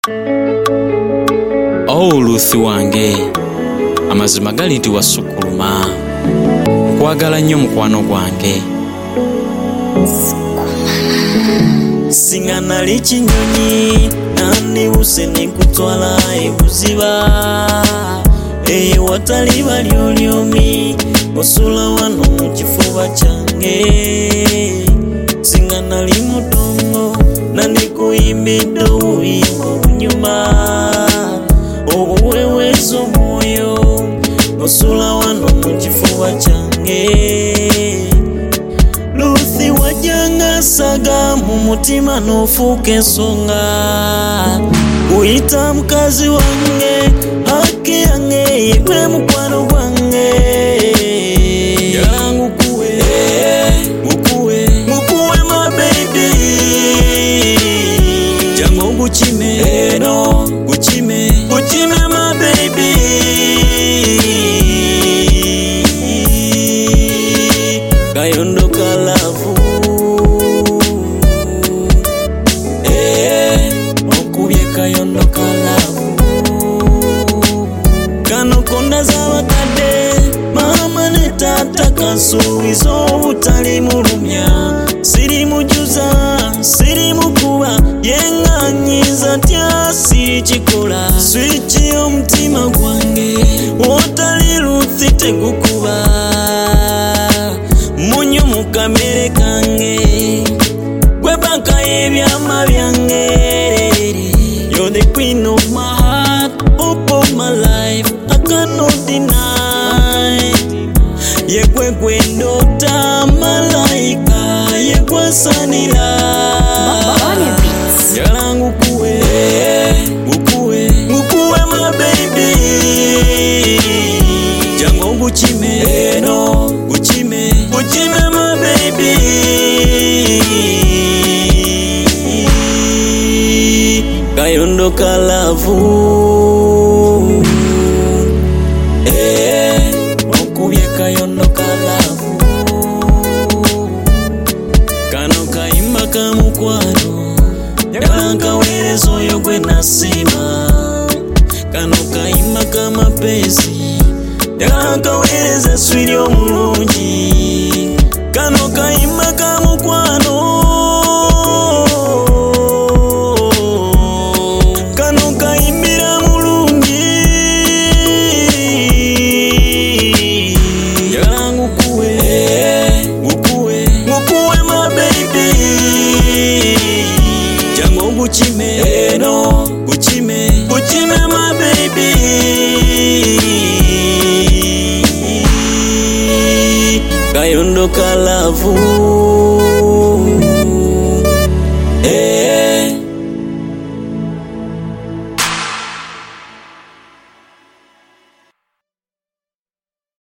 Oluthi wange amazima gali nti wasukuluma nkwagala nnyo mukwano gwange. Singa nali kinyonyi nandibuse nekutwala ebuziba watali balyolyomi osula wano mu kifuba kyange. Singa nali mudongo nandikuyimbidde obuyimba obunyuma obuweweeza omwoyo osula wano mu kifuba kyange. Luthi wajjanga saga mu mutima n'ofuuka ensonga kuyita mukazi wange haki yange yegwe mukwano gwange. Yalangu mukuwe my baby jango gukime no gukime my baby. Kayondo kalavu okubye kayondo kalavu kano konda z'abakadde mama ne tata kansuubiza obutali mulumya. Siri mujuza siri mukuba yenganyiza tya siri kikola switchi y'omutima gwange otali Luthi tegukuba munyo mukamere kange gwe banka y'ebyama byange. You're the queen of my heart, hope of my life, I cannot deny. Yegwe gwendota malaika yegwe sanila. Yalangu mukuwe my baby jango gukime no gukime my baby. Kayondo kalavu okubye kayondo kalavu kano kayimba ka mukwano yalankaweereza oyo gwe nasima. Kano kayimba ka mapenzi yalankaweereza swiri omulungi. Kano kayimba ka mukwano kano kayimbira mulungi. Yalangu mukuwe my baby jango gukime no gukime my baby. Kayondo kalavu